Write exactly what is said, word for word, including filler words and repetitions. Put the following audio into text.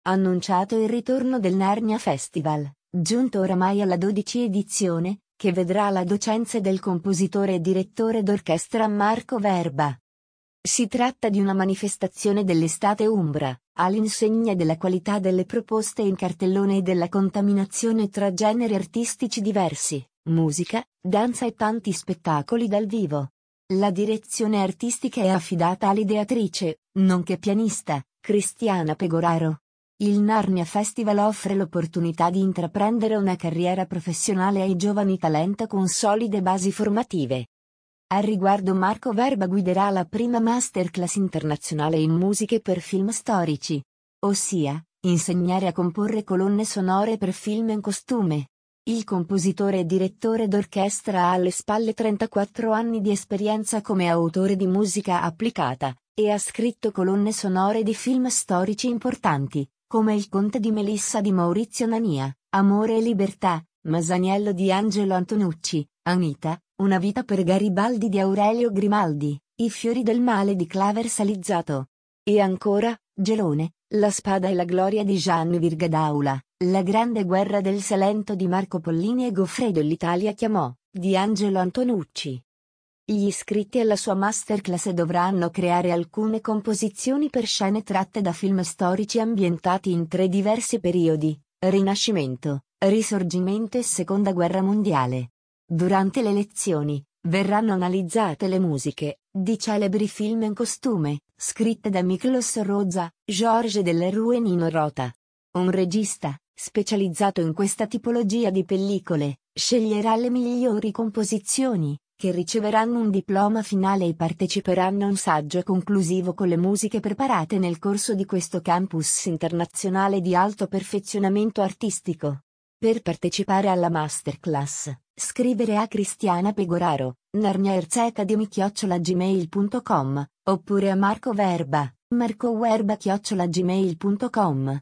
annunciato il ritorno del Narnia Festival, giunto oramai alla dodicesima edizione, che vedrà la docenza del compositore e direttore d'orchestra Marco Verba. Si tratta di una manifestazione dell'estate umbra, all'insegna della qualità delle proposte in cartellone e della contaminazione tra generi artistici diversi, musica, danza e tanti spettacoli dal vivo. La direzione artistica è affidata all'ideatrice, nonché pianista, Cristiana Pegoraro. Il Narnia Festival offre l'opportunità di intraprendere una carriera professionale ai giovani talento con solide basi formative. Al riguardo Marco Verba guiderà la prima masterclass internazionale in musiche per film storici. Ossia, insegnare a comporre colonne sonore per film in costume. Il compositore e direttore d'orchestra ha alle spalle trentaquattro anni di esperienza come autore di musica applicata, e ha scritto colonne sonore di film storici importanti, come Il Conte di Melissa di Maurizio Nania, Amore e Libertà, Masaniello di Angelo Antonucci, Anita, Una vita per Garibaldi di Aurelio Grimaldi, I fiori del male di Claver Salizzato. E ancora, Gelone, La spada e la gloria di Gianni Virgadaula, La grande guerra del Salento di Marco Pollini e Goffredo e l'Italia chiamò, di Angelo Antonucci. Gli iscritti alla sua masterclass dovranno creare alcune composizioni per scene tratte da film storici ambientati in tre diversi periodi: Rinascimento, Risorgimento e Seconda Guerra Mondiale. Durante le lezioni, verranno analizzate le musiche di celebri film in costume, scritte da Miklos Rozsa, Georges Delerue e Nino Rota. Un regista, specializzato in questa tipologia di pellicole, sceglierà le migliori composizioni, che riceveranno un diploma finale e parteciperanno a un saggio conclusivo con le musiche preparate nel corso di questo campus internazionale di alto perfezionamento artistico. Per partecipare alla masterclass, scrivere a Cristiana Pegoraro, narniaerzacademy chiocciola gmail punto com, oppure a Marco Verba, marcoverba chiocciola gmail punto com.